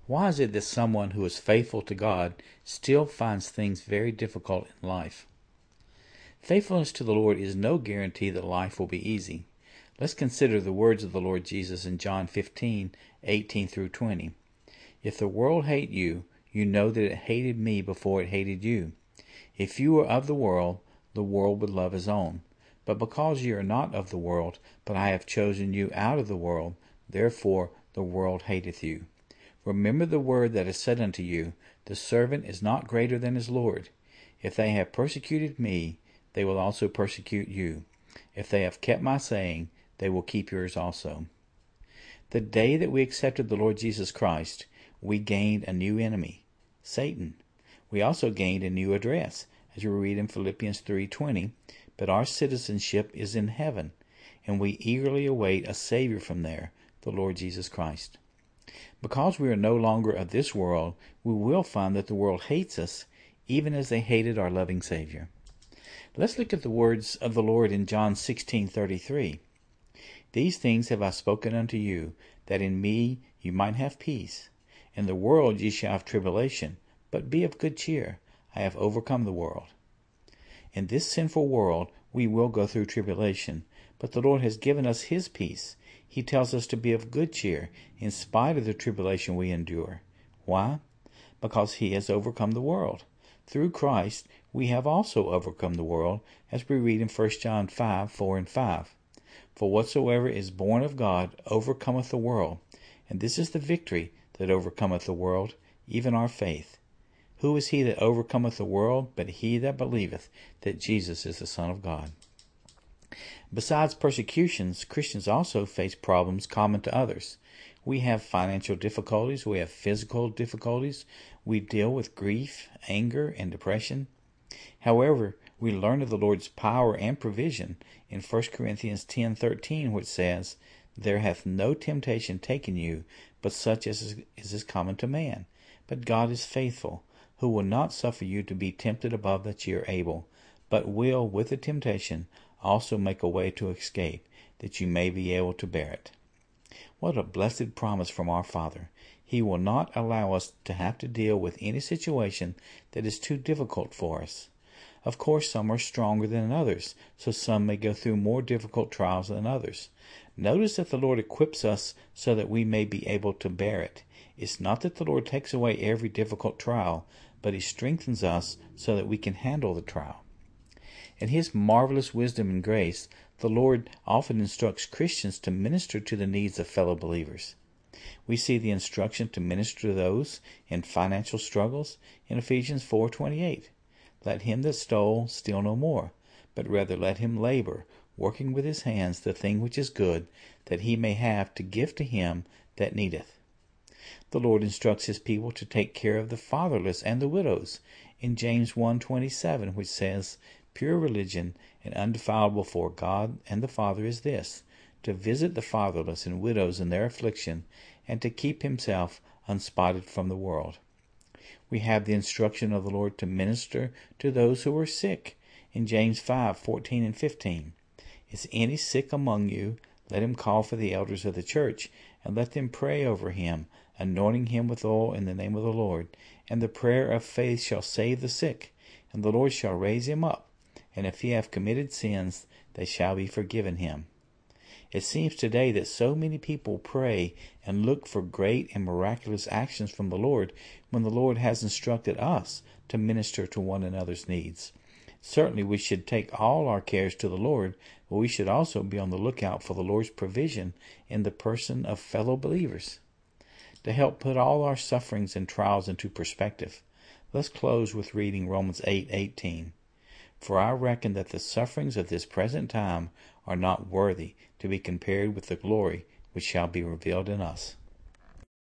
Why is it that someone who is faithful to God still finds things very difficult in life? Faithfulness to the Lord is no guarantee that life will be easy. Let's consider the words of the Lord Jesus in John 15:18 through 20. If the world hate you, you know that it hated me before it hated you. If you were of the world would love his own. But because you are not of the world, but I have chosen you out of the world, therefore the world hateth you. Remember the word that is said unto you, the servant is not greater than his Lord. If they have persecuted me, they will also persecute you. If they have kept my saying, they will keep yours also. The day that we accepted the Lord Jesus Christ, we gained a new enemy, Satan. We also gained a new address, as you read in Philippians 3:20, but our citizenship is in heaven, and we eagerly await a Savior from there, the Lord Jesus Christ. Because we are no longer of this world, we will find that the world hates us, even as they hated our loving Savior. Let's look at the words of the Lord in John 16:33. These things have I spoken unto you, that in me you might have peace. In the world ye shall have tribulation, but be of good cheer. I have overcome the world. In this sinful world we will go through tribulation, but the Lord has given us his peace. He tells us to be of good cheer in spite of the tribulation we endure. Why? Because he has overcome the world. Through Christ we have also overcome the world, as we read in 1 John 5:4 and 5. For whatsoever is born of God overcometh the world, and this is the victory that overcometh the world, even our faith. Who is he that overcometh the world but he that believeth that Jesus is the Son of God? Besides persecutions, Christians also face problems common to others. We have financial difficulties, we have physical difficulties, we deal with grief, anger, and depression. However, we learn of the Lord's power and provision in 1 Corinthians 10:13, which says, There hath no temptation taken you, but such as is common to man. But God is faithful, who will not suffer you to be tempted above that ye are able, but will with the temptation also make a way to escape, that you may be able to bear it. What a blessed promise from our Father. He will not allow us to have to deal with any situation that is too difficult for us. Of course, some are stronger than others, so some may go through more difficult trials than others. Notice that the Lord equips us so that we may be able to bear it. It's not that the Lord takes away every difficult trial, but he strengthens us so that we can handle the trial. In his marvelous wisdom and grace, the Lord often instructs Christians to minister to the needs of fellow believers. We see the instruction to minister to those in financial struggles in Ephesians 4:28. Let him that stole steal no more, but rather let him labor, working with his hands the thing which is good, that he may have to give to him that needeth. The Lord instructs his people to take care of the fatherless and the widows in James 1:27, which says, Pure religion and undefiled before God and the Father is this, to visit the fatherless and widows in their affliction, and to keep himself unspotted from the world. We have the instruction of the Lord to minister to those who are sick in James 5:14 and 15. Is any sick among you? Let him call for the elders of the church, and let them pray over him, anointing him with oil in the name of the Lord. And the prayer of faith shall save the sick, and the Lord shall raise him up. And if he have committed sins, they shall be forgiven him. It seems today that so many people pray and look for great and miraculous actions from the Lord when the Lord has instructed us to minister to one another's needs. Certainly we should take all our cares to the Lord, but we should also be on the lookout for the Lord's provision in the person of fellow believers. To help put all our sufferings and trials into perspective, let's close with reading Romans 8:18. For I reckon that the sufferings of this present time are not worthy to be compared with the glory which shall be revealed in us.